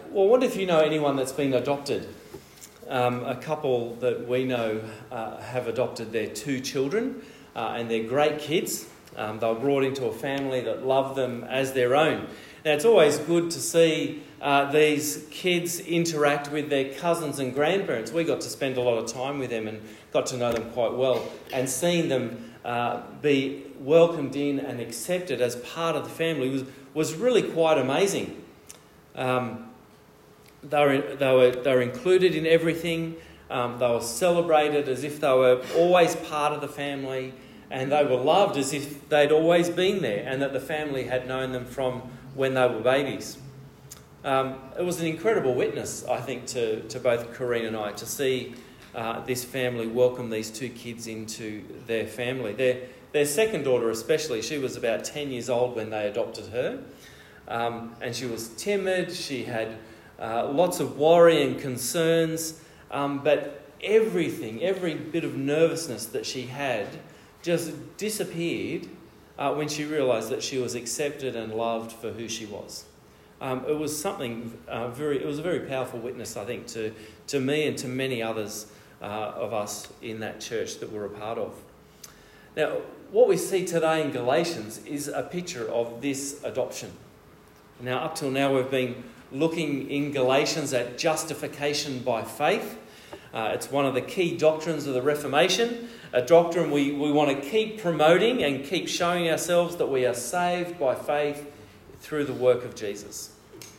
Well, what if you know anyone that's been adopted? A couple that we know have adopted their 2 children, and they're great kids. They were brought into a family that loved them as their own. Now, it's always good to see these kids interact with their cousins and grandparents. We got to spend a lot of time with them and got to know them quite well. And seeing them be welcomed in and accepted as part of the family was really quite amazing. They were included in everything. They were celebrated as if they were always part of the family, and they were loved as if they'd always been there and that the family had known them from when they were babies. It was an incredible witness, I think, to both Corrine and I, to see this family welcome these 2 kids into their family. Their second daughter especially, she was about 10 years old when they adopted her, and she was timid. She had lots of worry and concerns, but every bit of nervousness that she had just disappeared when she realised that she was accepted and loved for who she was. It was something it was a very powerful witness, I think, to me and to many others of us in that church that we're a part of. Now, what we see today in Galatians is a picture of this adoption. Now, up till now, we've been looking in Galatians at justification by faith. It's one of the key doctrines of the Reformation, a doctrine we want to keep promoting and keep showing ourselves that we are saved by faith through the work of Jesus.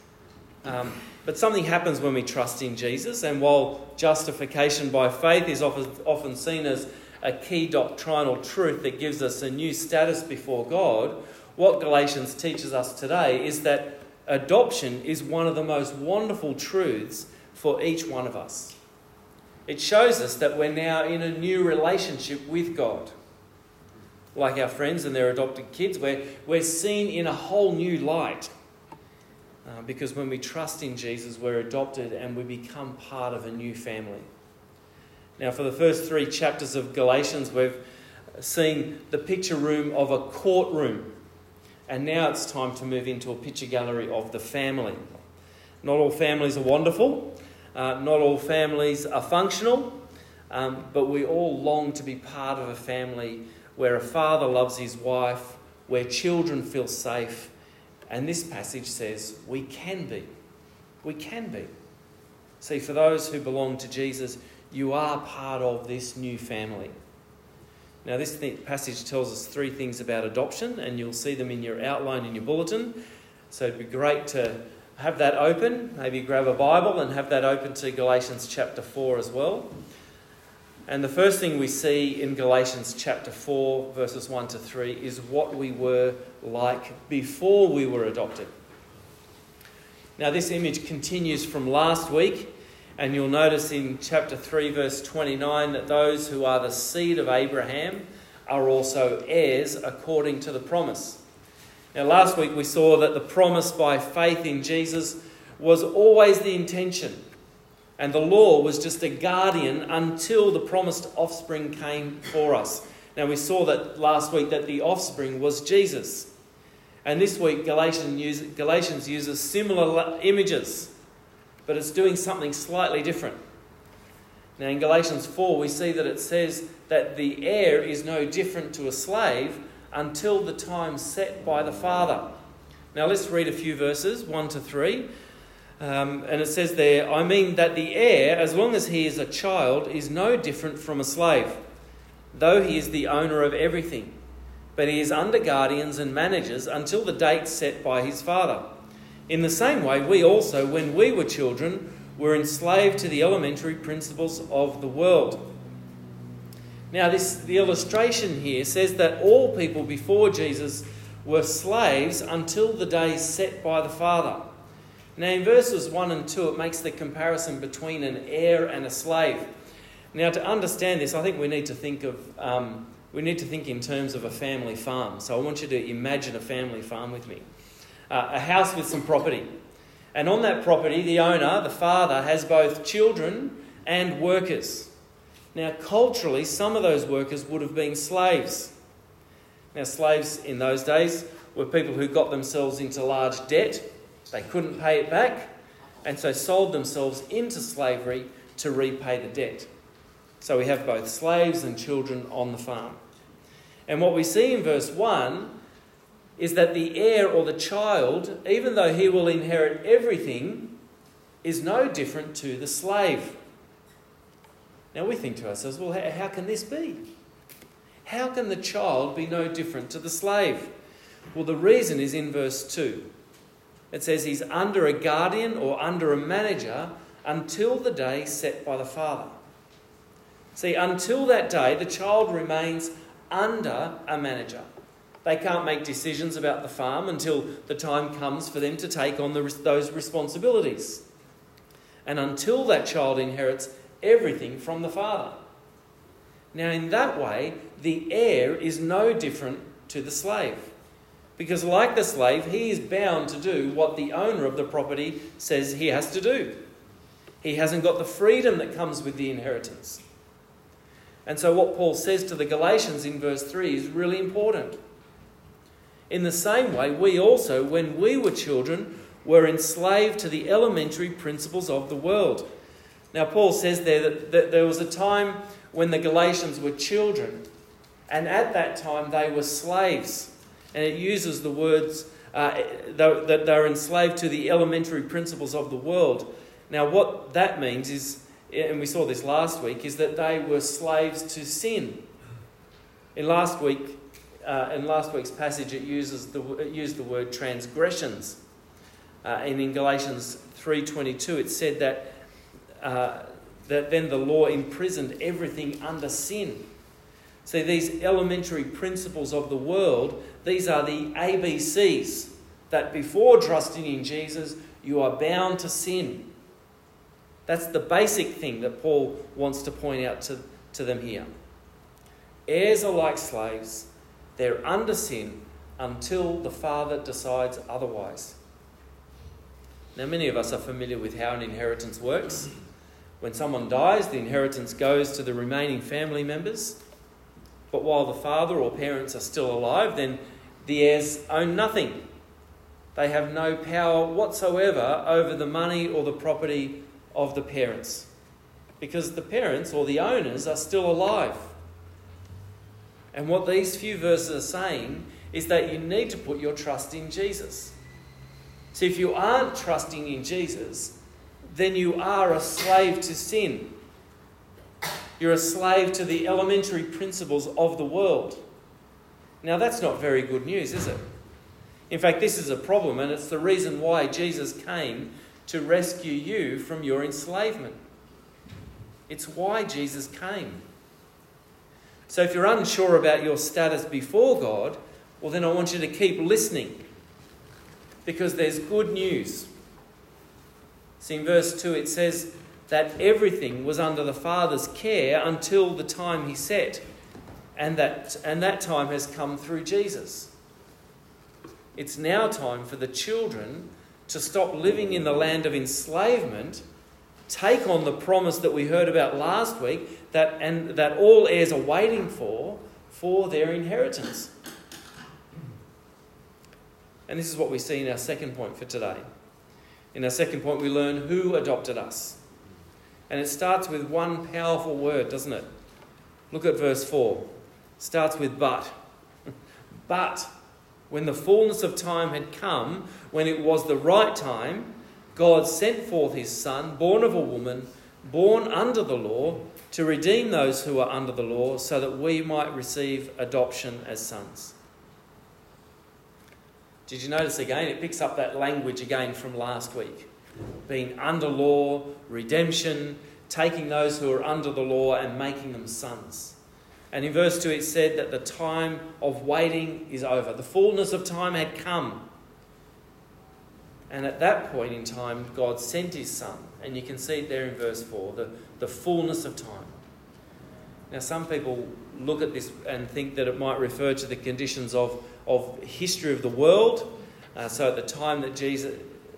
But something happens when we trust in Jesus, and while justification by faith is often seen as a key doctrinal truth that gives us a new status before God, what Galatians teaches us today is that adoption is one of the most wonderful truths for each one of us. It shows us that we're now in a new relationship with God. Like our friends and their adopted kids, we're seen in a whole new light. Because when we trust in Jesus, we're adopted and we become part of a new family. Now, for the first 3 chapters of Galatians, we've seen the picture room of a courtroom. And now it's time to move into a picture gallery of the family. Not all families are wonderful. Not all families are functional. But we all long to be part of a family where a father loves his wife, where children feel safe. And this passage says we can be. We can be. See, for those who belong to Jesus, you are part of this new family. Now, this passage tells us 3 things about adoption, and you'll see them in your outline in your bulletin. So it'd be great to have that open. Maybe grab a Bible and have that open to Galatians chapter 4 as well. And the first thing we see in Galatians chapter 4, verses 1 to 3, is what we were like before we were adopted. Now, this image continues from last week, and you'll notice in chapter 3, verse 29, that those who are the seed of Abraham are also heirs according to the promise. Now, last week we saw that the promise by faith in Jesus was always the intention, and the law was just a guardian until the promised offspring came for us. Now, we saw that last week that the offspring was Jesus. And this week Galatians uses similar images, but it's doing something slightly different. Now, in Galatians 4, we see that it says that the heir is no different to a slave until the time set by the father. Now, let's read a few verses, 1 to 3. And it says there, I mean that the heir, as long as he is a child, is no different from a slave, though he is the owner of everything. But he is under guardians and managers until the date set by his father. In the same way, we also, when we were children, were enslaved to the elementary principles of the world. Now, the illustration here says that all people before Jesus were slaves until the day set by the Father. Now, in verses 1 and 2, it makes the comparison between an heir and a slave. Now, to understand this, I think we need to think in terms of a family farm. So I want you to imagine a family farm with me. A house with some property. And on that property, the owner, the father, has both children and workers. Now, culturally, some of those workers would have been slaves. Now, slaves in those days were people who got themselves into large debt. They couldn't pay it back. and so sold themselves into slavery to repay the debt. So we have both slaves and children on the farm. And what we see in verse 1 is that the heir or the child, even though he will inherit everything, is no different to the slave. Now we think to ourselves, well, how can this be? How can the child be no different to the slave? Well, the reason is in verse 2. It says he's under a guardian or under a manager until the day set by the father. See, until that day, the child remains under a manager. They can't make decisions about the farm until the time comes for them to take on those responsibilities. And until that child inherits everything from the father. Now, in that way, the heir is no different to the slave. Because like the slave, he is bound to do what the owner of the property says he has to do. He hasn't got the freedom that comes with the inheritance. And so what Paul says to the Galatians in verse 3 is really important. In the same way, we also, when we were children, were enslaved to the elementary principles of the world. Now, Paul says there that there was a time when the Galatians were children, and at that time they were slaves. And it uses the words that they're enslaved to the elementary principles of the world. Now, what that means is, and we saw this last week, is that they were slaves to sin. In last week's passage, it used the word transgressions. And in Galatians 3:22, it said that then the law imprisoned everything under sin. See, these elementary principles of the world, these are the ABCs, that before trusting in Jesus, you are bound to sin. That's the basic thing that Paul wants to point out to them here. Heirs are like slaves. They're under sin until the Father decides otherwise. Now, many of us are familiar with how an inheritance works. When someone dies, the inheritance goes to the remaining family members. But while the father or parents are still alive, then the heirs own nothing. They have no power whatsoever over the money or the property of the parents, because the parents or the owners are still alive. And what these few verses are saying is that you need to put your trust in Jesus. See, if you aren't trusting in Jesus, then you are a slave to sin. You're a slave to the elementary principles of the world. Now, that's not very good news, is it? In fact, this is a problem, and it's the reason why Jesus came to rescue you from your enslavement. It's why Jesus came. So if you're unsure about your status before God, well, then I want you to keep listening, because there's good news. See, in verse 2 it says that everything was under the Father's care until the time he set, and that time has come through Jesus. It's now time for the children to stop living in the land of enslavement, take on the promise that we heard about last week, that all heirs are waiting for their inheritance. And this is what we see in our second point for today. In our second point, we learn who adopted us. And it starts with one powerful word, doesn't it? Look at verse 4. It starts with but. But when the fullness of time had come, when it was the right time, God sent forth his Son, born of a woman, born under the law, to redeem those who are under the law, so that we might receive adoption as sons. Did you notice again? It picks up that language again from last week. Being under law, redemption, taking those who are under the law and making them sons. And in verse 2 it said that the time of waiting is over. The fullness of time had come. And at that point in time, God sent his Son. And you can see it there in verse 4, the fullness of time. Now, some people look at this and think that it might refer to the conditions of history of the world. So at the time that Jesus...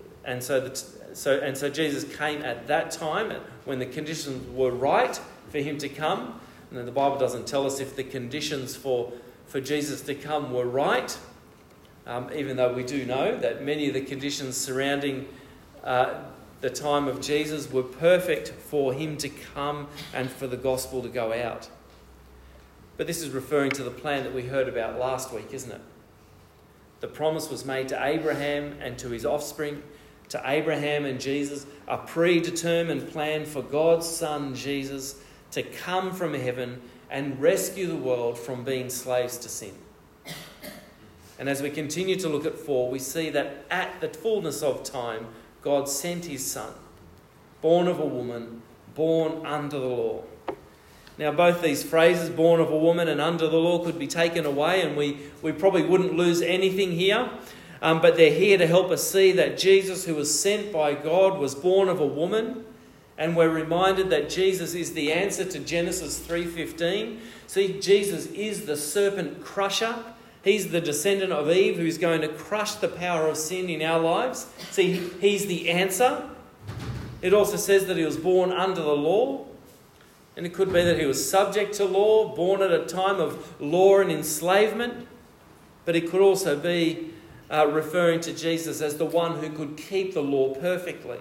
So Jesus came at that time when the conditions were right for him to come. And then the Bible doesn't tell us if the conditions for Jesus to come were right, even though we do know that many of the conditions surrounding the time of Jesus were perfect for him to come and for the gospel to go out. But this is referring to the plan that we heard about last week, isn't it? The promise was made to Abraham and to his offspring. To Abraham and Jesus, a predetermined plan for God's Son, Jesus, to come from heaven and rescue the world from being slaves to sin. And as we continue to look at 4, we see that at the fullness of time, God sent his Son, born of a woman, born under the law. Now, both these phrases, born of a woman and under the law, could be taken away, and we probably wouldn't lose anything here. But they're here to help us see that Jesus, who was sent by God, was born of a woman. And we're reminded that Jesus is the answer to Genesis 3:15. See, Jesus is the serpent crusher. He's the descendant of Eve who's going to crush the power of sin in our lives. See, he's the answer. It also says that he was born under the law. And it could be that he was subject to law, born at a time of law and enslavement. But it could also be referring to Jesus as the one who could keep the law perfectly.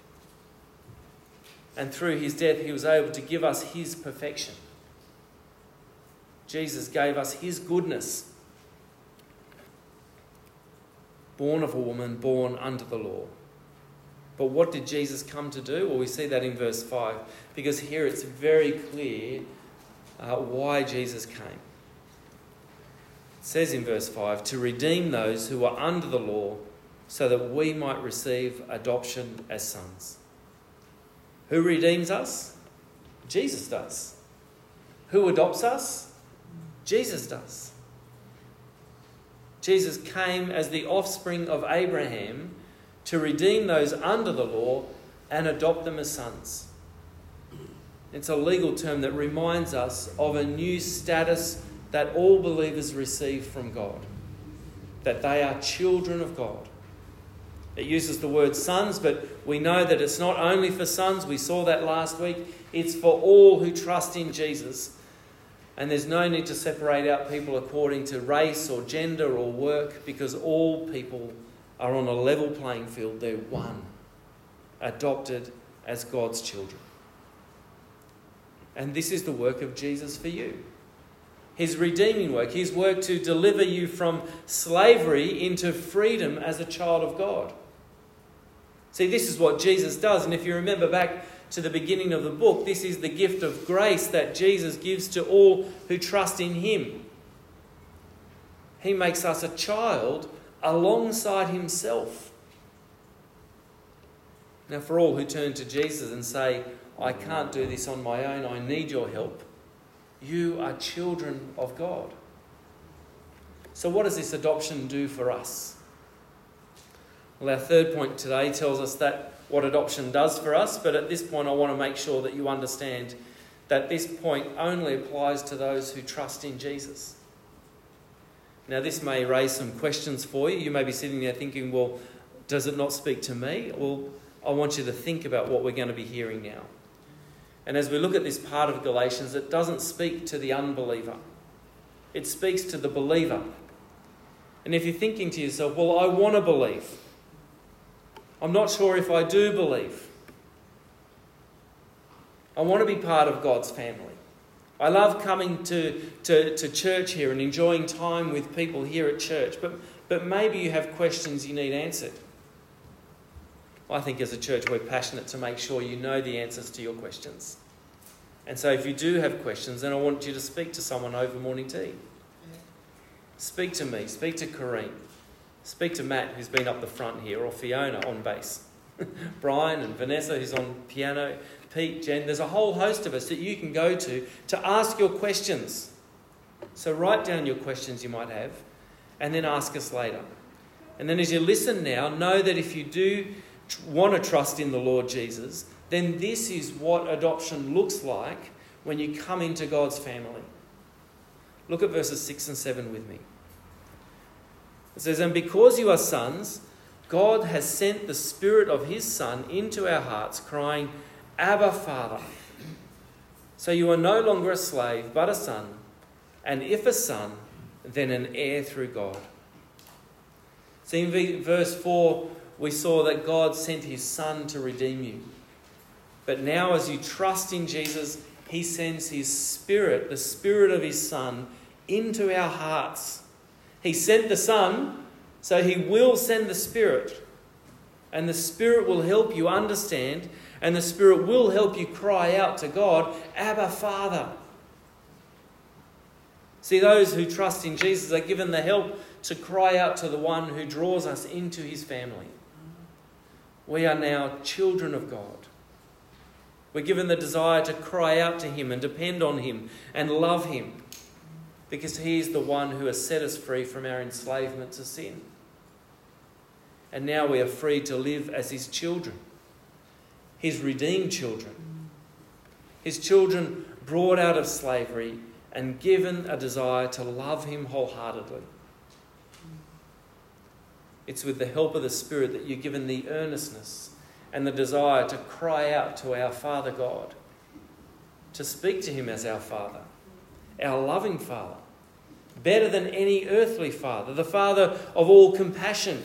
And through his death, he was able to give us his perfection. Jesus gave us his goodness. Born of a woman, born under the law. But what did Jesus come to do? Well, we see that in verse 5, because here it's very clear why Jesus came. It says in verse 5, to redeem those who are under the law, so that we might receive adoption as sons. Who redeems us? Jesus does. Who adopts us? Jesus does. Jesus came as the offspring of Abraham to redeem those under the law and adopt them as sons. It's a legal term that reminds us of a new status that all believers receive from God, that they are children of God. It uses the word sons, but we know that it's not only for sons. We saw that last week. It's for all who trust in Jesus. And there's no need to separate out people according to race or gender or work, because all people are on a level playing field. They're one, adopted as God's children. And this is the work of Jesus for you. His redeeming work, his work to deliver you from slavery into freedom as a child of God. See, this is what Jesus does. And if you remember back to the beginning of the book, this is the gift of grace that Jesus gives to all who trust in him. He makes us a child alongside himself. Now, for all who turn to Jesus and say, I can't do this on my own, I need your help, you are children of God. So what does this adoption do for us? Well, our third point today tells us that what adoption does for us, but at this point I want to make sure that you understand that this point only applies to those who trust in Jesus. Now, this may raise some questions for you. You may be sitting there thinking, well, does it not speak to me? Well, I want you to think about what we're going to be hearing now. And as we look at this part of Galatians, it doesn't speak to the unbeliever. It speaks to the believer. And if you're thinking to yourself, well, I want to believe. I'm not sure if I do believe. I want to be part of God's family. I love coming to church here and enjoying time with people here at church. But maybe you have questions you need answered. I think as a church we're passionate to make sure you know the answers to your questions. And so if you do have questions, then I want you to speak to someone over morning tea. Speak to me, speak to Corrine, speak to Matt, who's been up the front here, or Fiona on bass, Brian and Vanessa, who's on piano, Pete, Jen. There's a whole host of us that you can go to ask your questions. So write down your questions you might have and then ask us later. And then as you listen now, know that if you do want to trust in the Lord Jesus, then this is what adoption looks like when you come into God's family. Look at verses 6 and 7 with me. It says, and because you are sons, God has sent the Spirit of his Son into our hearts, crying, Abba, Father. So you are no longer a slave, but a son, and if a son, then an heir through God. See, in verse 4, we saw that God sent his Son to redeem you. But now as you trust in Jesus, he sends his Spirit, the Spirit of his Son, into our hearts. He sent the Son, so he will send the Spirit. And the Spirit will help you understand, and the Spirit will help you cry out to God, Abba, Father. See, those who trust in Jesus are given the help to cry out to the one who draws us into his family. We are now children of God. We're given the desire to cry out to him and depend on him and love him, because he is the one who has set us free from our enslavement to sin. And now we are free to live as his children, his redeemed children, his children brought out of slavery and given a desire to love him wholeheartedly. It's with the help of the Spirit that you're given the earnestness and the desire to cry out to our Father God, to speak to him as our Father, our loving Father, better than any earthly father, the Father of all compassion.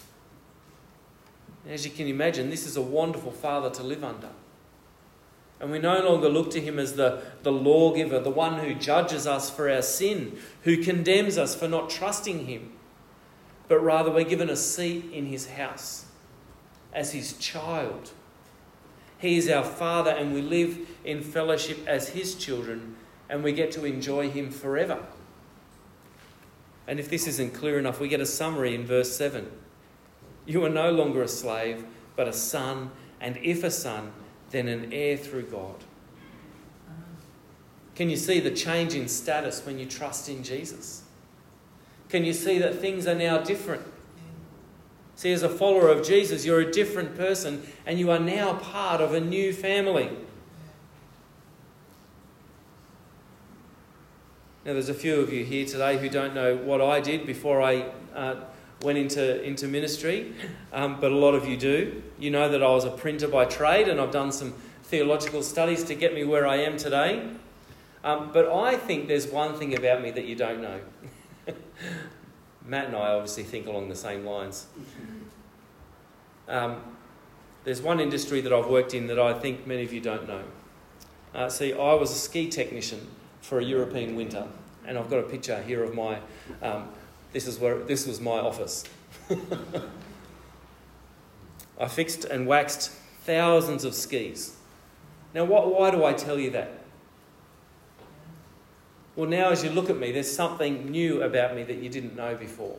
As you can imagine, this is a wonderful Father to live under. And we no longer look to him as the lawgiver, the one who judges us for our sin, who condemns us for not trusting him, but rather we're given a seat in his house as his child. He is our Father, and we live in fellowship as his children, and we get to enjoy him forever. And if this isn't clear enough, we get a summary in verse 7. You are no longer a slave, but a son, and if a son, then an heir through God. Can you see the change in status when you trust in Jesus? Can you see that things are now different? See, as a follower of Jesus, you're a different person, and you are now part of a new family. Now, there's a few of you here today who don't know what I did before I went into ministry, but a lot of you do. You know that I was a printer by trade, and I've done some theological studies to get me where I am today. But I think there's one thing about me that you don't know. Matt and I obviously think along the same lines. There's one industry that I've worked in that I think many of you don't know. See, I was a ski technician for a European winter, and I've got a picture here of my... this was my office. I fixed and waxed thousands of skis. Now, why do I tell you that? Well, now as you look at me, there's something new about me that you didn't know before.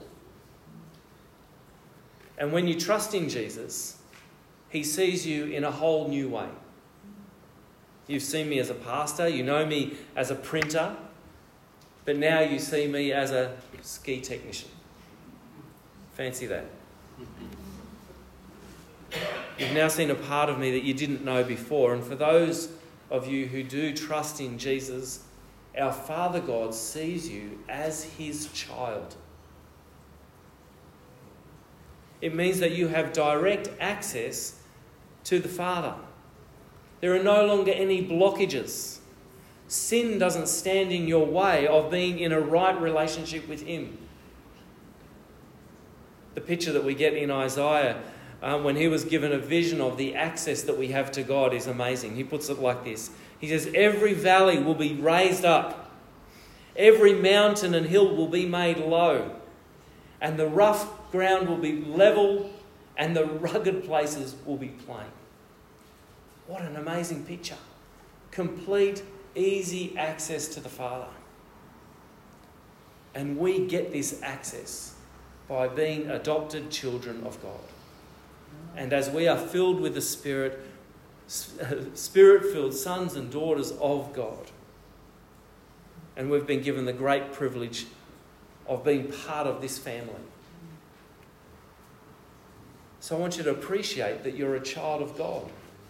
And when you trust in Jesus, he sees you in a whole new way. You've seen me as a pastor, you know me as a printer, but now you see me as a ski technician. Fancy that. You've now seen a part of me that you didn't know before. And for those of you who do trust in Jesus, our Father God sees you as his child. It means that you have direct access to the Father. There are no longer any blockages. Sin doesn't stand in your way of being in a right relationship with him. The picture that we get in Isaiah when he was given a vision of the access that we have to God is amazing. He puts it like this. He says, every valley will be raised up. Every mountain and hill will be made low. And the rough ground will be level, and the rugged places will be plain. What an amazing picture. Complete, easy access to the Father. And we get this access by being adopted children of God. And as we are filled with the Spirit, Spirit-filled sons and daughters of God. And we've been given the great privilege of being part of this family. So I want you to appreciate that you're a child of God.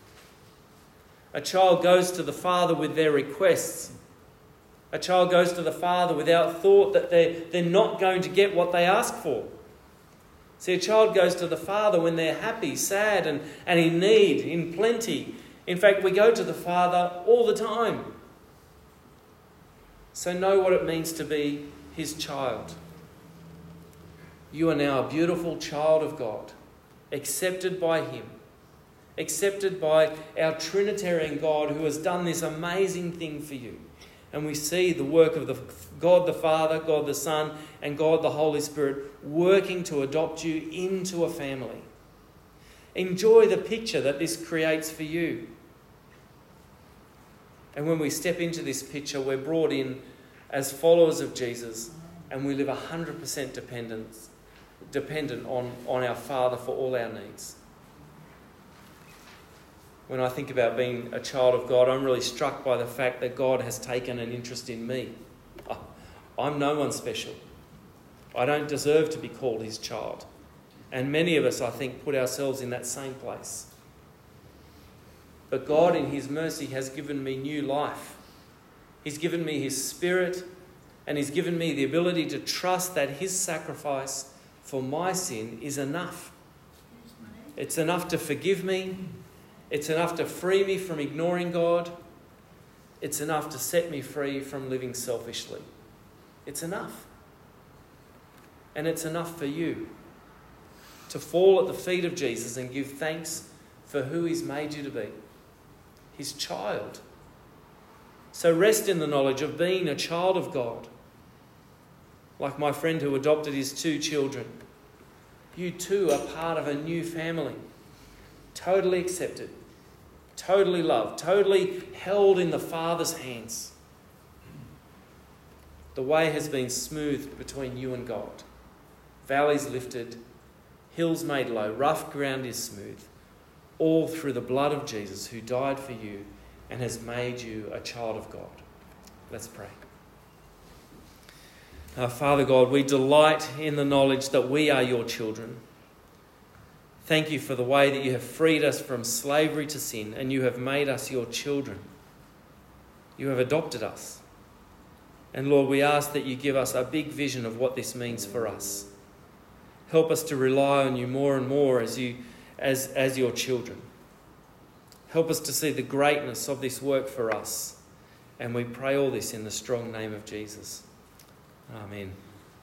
A child goes to the Father with their requests. A child goes to the Father without thought that they're not going to get what they ask for. See, a child goes to the Father when they're happy, sad, and in need, in plenty. In fact, we go to the Father all the time. So know what it means to be his child. You are now a beautiful child of God. accepted by him, accepted by our Trinitarian God who has done this amazing thing for you. And we see the work of God the Father, God the Son, and God the Holy Spirit working to adopt you into a family. Enjoy the picture that this creates for you. And when we step into this picture, we're brought in as followers of Jesus, and we live 100% dependent on our Father for all our needs. When I think about being a child of God, I'm really struck by the fact that God has taken an interest in me. I'm no one special. I don't deserve to be called his child. And many of us, I think, put ourselves in that same place. But God, in his mercy, has given me new life. He's given me his Spirit, and he's given me the ability to trust that his sacrifice for my sin is enough. It's enough to forgive me. It's enough to free me from ignoring God. It's enough to set me free from living selfishly. It's enough. And it's enough for you to fall at the feet of Jesus and give thanks for who he's made you to be, his child. So rest in the knowledge of being a child of God. Like my friend who adopted his 2 children. You too are part of a new family. Totally accepted. Totally loved. Totally held in the Father's hands. The way has been smoothed between you and God. Valleys lifted. Hills made low. Rough ground is smooth. All through the blood of Jesus who died for you and has made you a child of God. Let's pray. Father God, we delight in the knowledge that we are your children. Thank you for the way that you have freed us from slavery to sin and you have made us your children. You have adopted us. And Lord, we ask that you give us a big vision of what this means for us. Help us to rely on you more and more as your children. Help us to see the greatness of this work for us. And we pray all this in the strong name of Jesus. Amen.